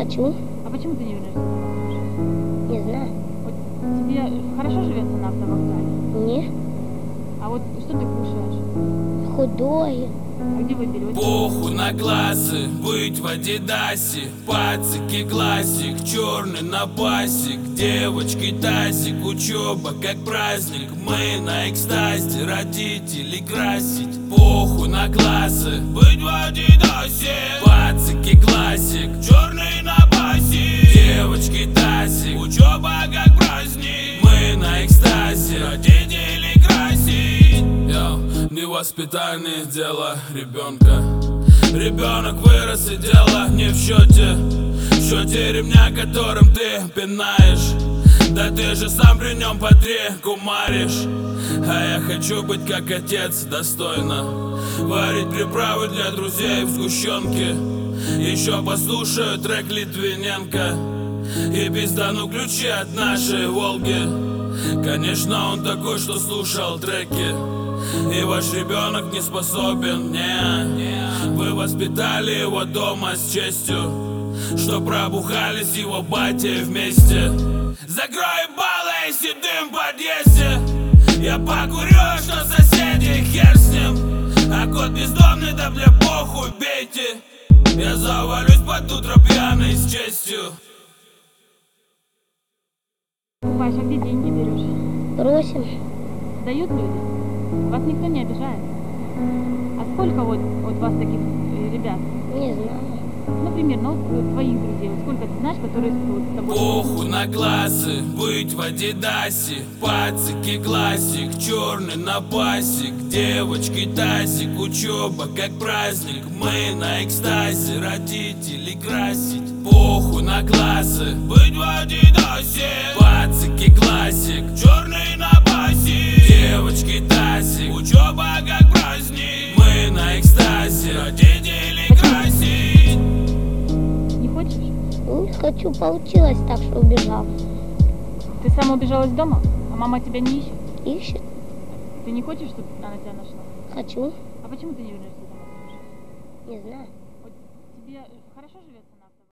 Хочу. А почему ты не вернешься домой? Не знаю. Вот тебе хорошо живется на автовокзале? Не. А вот что ты кушаешь? Худое. А где вы берете? Похуй на классы, быть в Адидасе, пацики классик, черный на пасик, девочки тазик, учеба как праздник, мы на экстазе, родителей красить. Похуй на классы, быть в Адидасе, пацики классик, черный на пасик, девочки тазик, учеба как праздник, мы на экстазе, родителей красить. Невоспитание дело ребенка. Ребенок вырос и дело не в счете ремня, которым ты пинаешь. Да ты же сам при нем по 3 кумаришь. А я хочу быть как отец, достойно варить приправы для друзей в сгущенке. Еще послушаю трек Литвиненко и пиздану ключи от нашей Волги. Конечно, он такой, что слушал треки, и ваш ребенок не способен, не. Вы воспитали его дома с честью, что пробухались его батей вместе. Закрой баллы, если дым в подъезде, я покурю, что соседи, хер с ним. А кот бездомный, да бля похуй, бейте. Я завалюсь под утро пьяный с честью. Паш, а где деньги берешь? Просим. Дают люди? Вас никто не обижает? А сколько вот вас таких ребят? Не знаю. Ну, примерно, вот твоих друзей, вот сколько ты знаешь, которые вот с тобой... Похуй на классы, быть в Адидасе, пацики классик, черный на пасик, девочки тазик, учеба как праздник, мы на экстазе, родителей красить. Похуй на классы, быть в Адидасе, пацики классик, черный на пасик, девочки тазик, учеба как праздник, мы на экстазе, родителей красить. Не хочешь? Не хочу. Получилось так, что убежал. Ты сама убежала из дома? А мама тебя не ищет? Ищет. Ты не хочешь, чтобы она тебя нашла? Хочу. А почему ты не вернешься домой? Не знаю. Вот тебе хорошо живется?